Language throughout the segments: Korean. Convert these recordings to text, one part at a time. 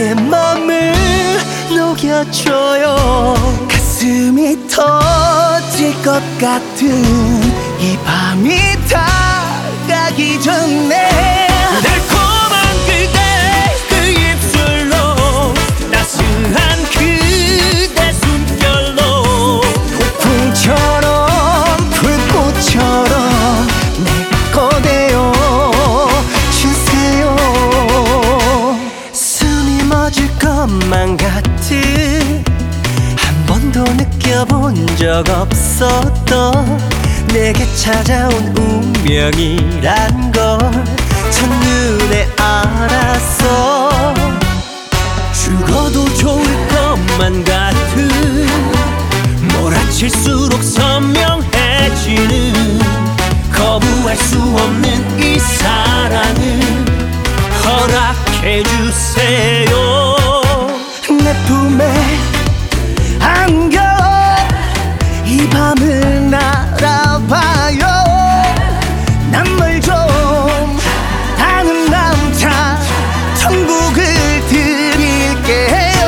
내 맘을 녹여줘요. 가슴이 터질 것 같은 이 밤이 다가기 전에 달콤한 그대 그 입술로 따스한 그대 숨결로 폭풍처럼 불꽃처럼 내 거 되어 주세요. 숨이 멎을 것만 같은 한 번도 느껴본 적 없었던 내게 찾아온 운명이란 걸 첫눈에 알았어. 죽어도 좋을 것만 같은 몰아칠수록 선명해지는 거부할 수 없는 이 사랑을 허락해주세요. 내 품에 안겨 이 밤을 날아봐요. 남을 좀 아는 남자 천국을 드릴게요.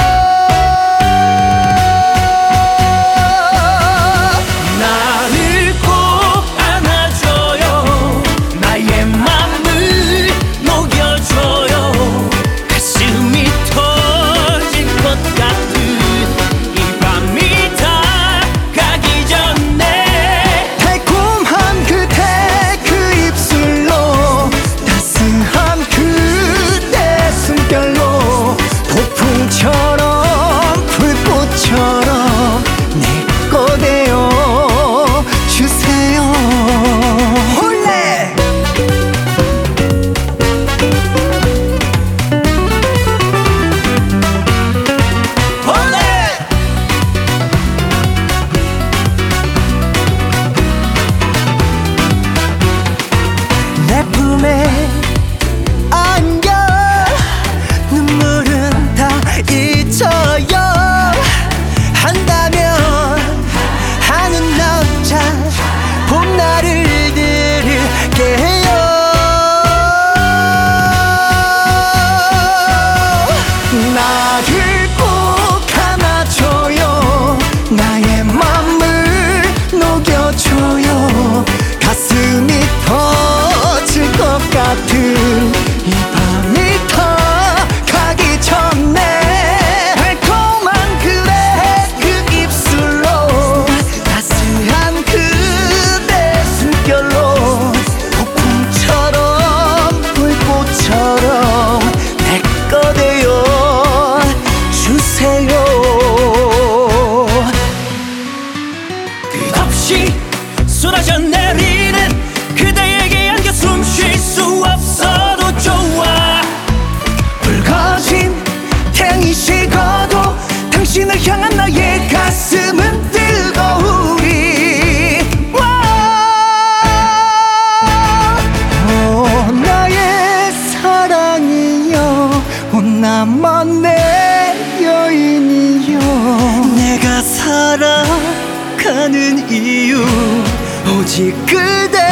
나를 꼭 안아줘요. 나의 맘을 녹여줘요. 가슴이 터질 것 같은 이 밤이 다 가기 전에 달콤한 그대 그 입술로 따스한 그대 숨결로 폭풍처럼 불꽃처럼 내 거 되어 주세요. 홀레 홀레 내 품에 안겨 눈물은 다 잊어요. 한다면 하는 남자 봄날을 들을게요. 나를 꼭 안아줘요. 나의 맘을 녹여줘요. 가슴이 터질 것 같은 이 밤이 다 가기 전에 달콤한 그대 그 입술로 따스한 그대 숨결로 폭풍처럼 불꽃처럼 내 거 되어 주세요. 끝없이 쏟아져 내리는 그대에게 안겨 숨 쉴 수 없어도 좋아. 붉어진 태양이 식어도 당신을 향한 나의 가슴은 뜨거우리. 오, 나의 사랑이여, 오, 나만 내 여인이여. 내가 살아가는 이유 오직 그대